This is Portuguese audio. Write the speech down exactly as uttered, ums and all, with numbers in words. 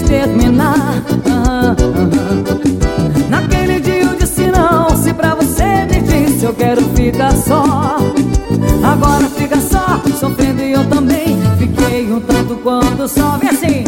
terminar. ah, ah, ah. Naquele dia eu disse não. Se pra você me disse eu quero ficar só, agora fica só sofrendo e eu também fiquei um tanto quanto só. Vem assim.